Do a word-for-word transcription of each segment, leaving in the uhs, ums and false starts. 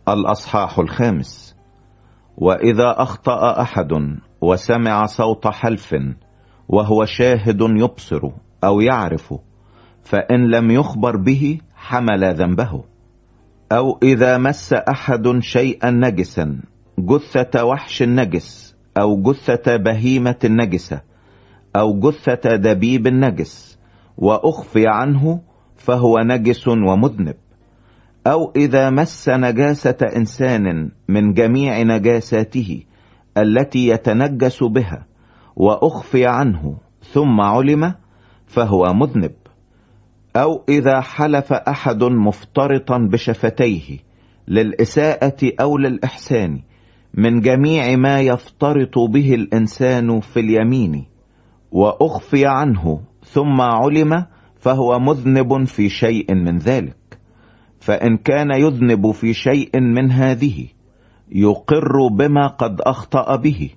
الأصحاح الخامس. وإذا أخطأ أحد وسمع صوت حلف وهو شاهد يبصر أو يعرف، فإن لم يخبر به حمل ذنبه. أو إذا مس أحد شيئا نجسا، جثة وحش نجس أو جثة بهيمة نجسة أو جثة دبيب نجس، وأخفي عنه، فهو نجس ومذنب. أو إذا مس نجاسة إنسان من جميع نجاساته التي يتنجس بها وأخفي عنه ثم علم، فهو مذنب. أو إذا حلف أحد مفترطا بشفتيه للإساءة أو للإحسان من جميع ما يفترط به الإنسان في اليمين وأخفي عنه ثم علم، فهو مذنب في شيء من ذلك. فإن كان يذنب في شيء من هذه يقر بما قد أخطأ به،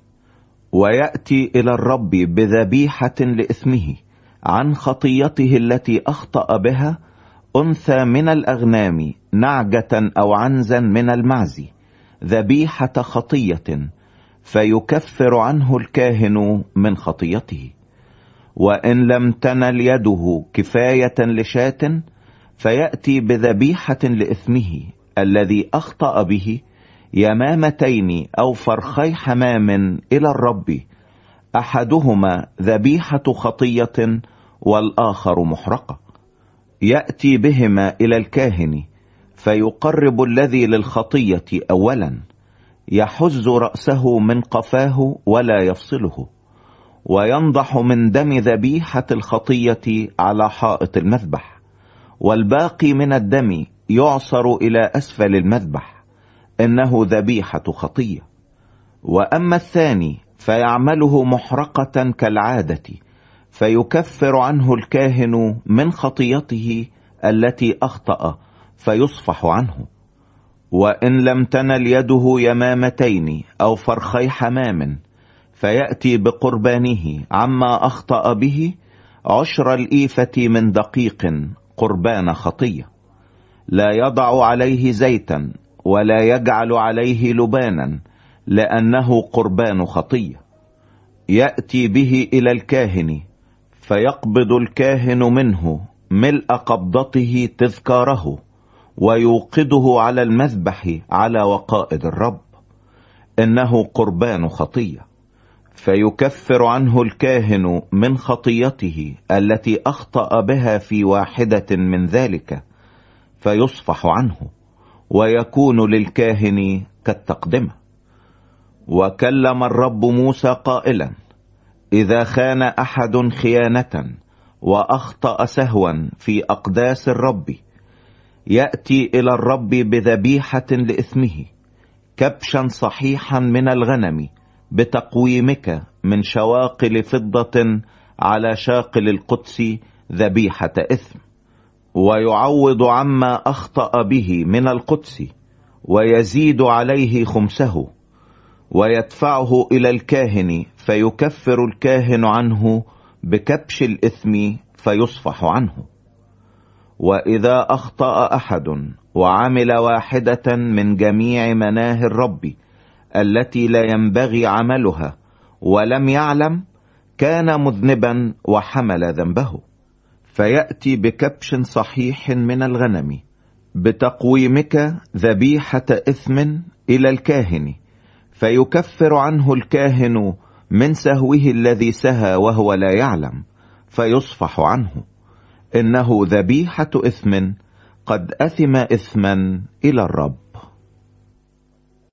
ويأتي إلى الرب بذبيحة لإثمه عن خطيته التي أخطأ بها، أنثى من الأغنام، نعجة أو عنزا من المعز، ذبيحة خطية، فيكفر عنه الكاهن من خطيته. وإن لم تنل يده كفاية لشاة، فيأتي بذبيحة لإثمه الذي أخطأ به، يمامتين أو فرخي حمام إلى الرب، أحدهما ذبيحة خطية والآخر محرقة. يأتي بهما إلى الكاهن، فيقرب الذي للخطية أولا، يحز رأسه من قفاه ولا يفصله، وينضح من دم ذبيحة الخطية على حائط المذبح، والباقي من الدم يعصر إلى أسفل المذبح، إنه ذبيحة خطية. وأما الثاني فيعمله محرقة كالعادة، فيكفر عنه الكاهن من خطيته التي أخطأ، فيصفح عنه. وإن لم تنل يده يمامتين أو فرخي حمام، فيأتي بقربانه عما أخطأ به عشر الإيفة من دقيق قربان خطية، لا يضع عليه زيتا ولا يجعل عليه لبانا، لأنه قربان خطية. يأتي به إلى الكاهن، فيقبض الكاهن منه ملء قبضته تذكاره، ويوقده على المذبح على وقائد الرب، إنه قربان خطية. فيكفر عنه الكاهن من خطيته التي أخطأ بها في واحدة من ذلك، فيصفح عنه، ويكون للكاهن كالتقدمة. وكلم الرب موسى قائلا: إذا خان أحد خيانة وأخطأ سهوا في أقداس الرب، يأتي إلى الرب بذبيحة لإثمه، كبشا صحيحا من الغنم بتقويمك من شواقل فضة على شاقل القدس، ذبيحة إثم. ويعوض عما أخطأ به من القدس، ويزيد عليه خمسه، ويدفعه إلى الكاهن، فيكفر الكاهن عنه بكبش الإثم، فيصفح عنه. وإذا أخطأ أحد وعمل واحدة من جميع مناهي الرب التي لا ينبغي عملها ولم يعلم، كان مذنبا وحمل ذنبه. فيأتي بكبش صحيح من الغنم بتقويمك ذبيحة إثم إلى الكاهن، فيكفر عنه الكاهن من سهوه الذي سهى وهو لا يعلم، فيصفح عنه، إنه ذبيحة إثم قد أثم إثما إلى الرب.